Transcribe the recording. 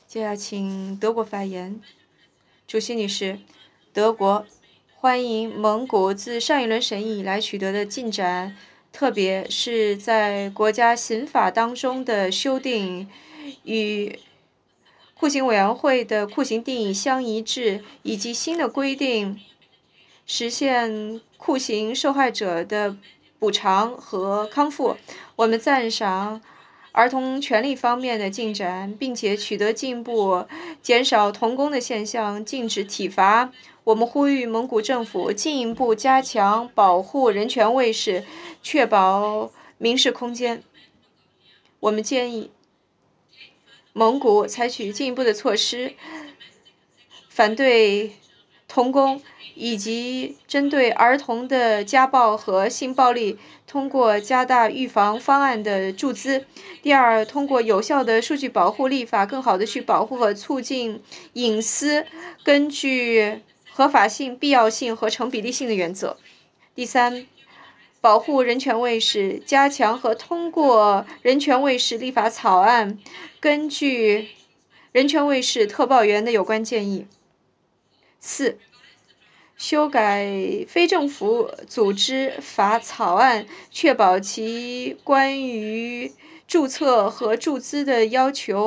接下来请德国发言。主席女士，德国欢迎蒙古自上一轮审议以来取得的进展，特别是在国家刑法当中的修订与酷刑委员会的酷刑定义相一致，以及新的规定实现酷刑受害者的补偿和康复。我们赞赏儿童权利方面的进展，并且取得进步，减少童工的现象，禁止体罚。我们呼吁蒙古政府进一步加强保护人权卫士，确保民事空间。我们建议蒙古采取进一步的措施，反对童工以及针对儿童的家暴和性暴力，通过加大预防方案的注资。第二，通过有效的数据保护立法，更好地去保护和促进隐私，根据合法性、必要性和成比例性的原则。第三，保护人权卫士，加强和通过人权卫士立法草案，根据人权卫士特报员的有关建议。4. 修改非政府组织法草案，确保其关于注册和注资的要求